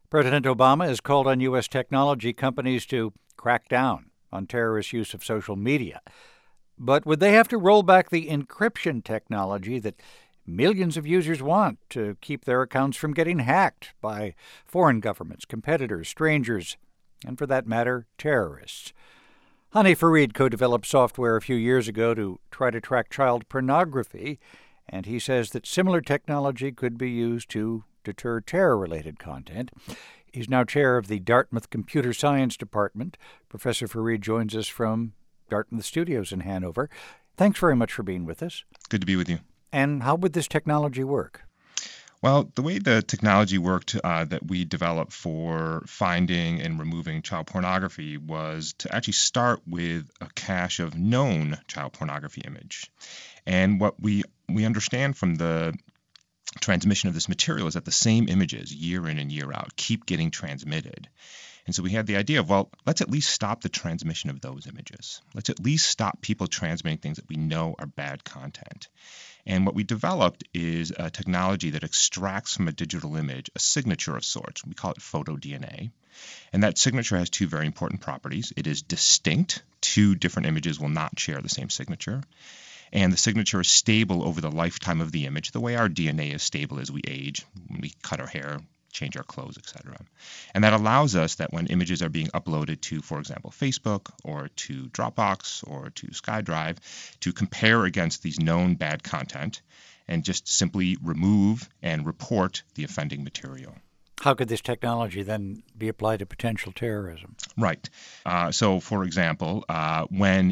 President Obama has called on U.S. technology companies to crack down on terrorist use of social media. But would they have to roll back the encryption technology that millions of users want to keep their accounts from getting hacked by foreign governments, competitors, strangers, and for that matter, terrorists? Hany Farid co-developed software a few years ago to try to track child pornography, and he says that similar technology could be used to deter terror-related content. He's now chair of the Dartmouth Computer Science Department. Professor Farid joins us from Dartmouth Studios in Hanover. Thanks very much for being with us. Good to be with you. And how would this technology work? Well, the way the technology worked that we developed for finding and removing child pornography was to actually start with a cache of known child pornography image. And what we understand from the transmission of this material is that the same images year in and year out keep getting transmitted. And so we had the idea of, well, let's at least stop the transmission of those images. Let's at least stop people transmitting things that we know are bad content. And what we developed is a technology that extracts from a digital image a signature of sorts. We call it photo-DNA. And that signature has two very important properties. It is distinct. Two different images will not share the same signature. And the signature is stable over the lifetime of the image, the way our DNA is stable as we age, when we cut our hair, change our clothes, etc. And that allows us that when images are being uploaded to, for example, Facebook or to Dropbox or to SkyDrive, to compare against these known bad content and just simply remove and report the offending material. How could this technology then be applied to potential terrorism? Right. So, for example, when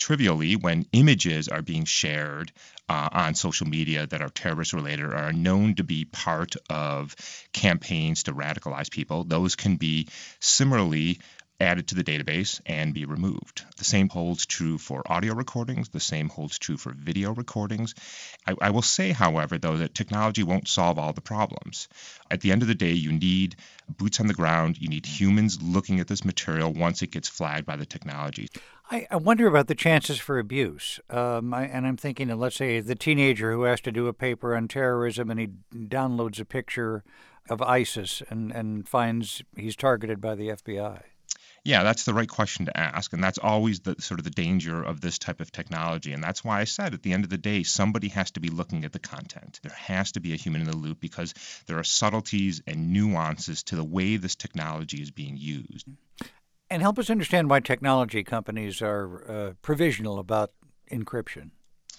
images are being shared on social media that are terrorist related or are known to be part of campaigns to radicalize people, those can be similarly added to the database and be removed. The same holds true for audio recordings. The same holds true for video recordings. I will say, however, though, that technology won't solve all the problems. At the end of the day, you need boots on the ground. You need humans looking at this material once it gets flagged by the technology. I wonder about the chances for abuse. I'm thinking of, let's say, the teenager who has to do a paper on terrorism and he downloads a picture of ISIS and finds he's targeted by the FBI. Yeah, that's the right question to ask. And that's always the sort of the danger of this type of technology. And that's why I said at the end of the day, somebody has to be looking at the content. There has to be a human in the loop because there are subtleties and nuances to the way this technology is being used. And help us understand why technology companies are provisional about encryption.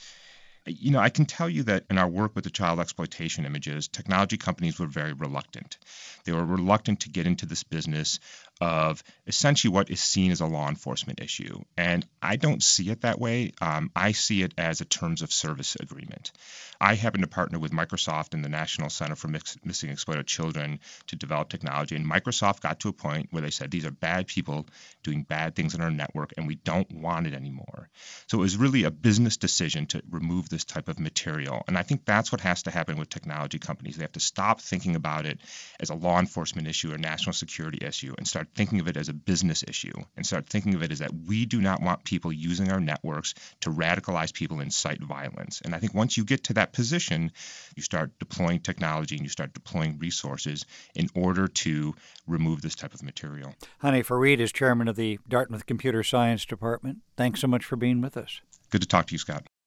I can tell you that in our work with the child exploitation images, technology companies were very reluctant. They were reluctant to get into this business of essentially what is seen as a law enforcement issue. And I don't see it that way. I see it as a terms of service agreement. I happen to partner with Microsoft and the National Center for Missing and Exploited Children to develop technology. And Microsoft got to a point where they said, these are bad people doing bad things on our network, and we don't want it anymore. So it was really a business decision to remove this type of material. And I think that's what has to happen with technology companies. They have to stop thinking about it as a law enforcement issue or national security issue and start thinking of it as a business issue and start thinking of it as that we do not want people using our networks to radicalize people and incite violence. And I think once you get to that position, you start deploying technology and you start deploying resources in order to remove this type of material. Hany Farid is chairman of the Dartmouth Computer Science Department. Thanks so much for being with us. Good to talk to you, Scott.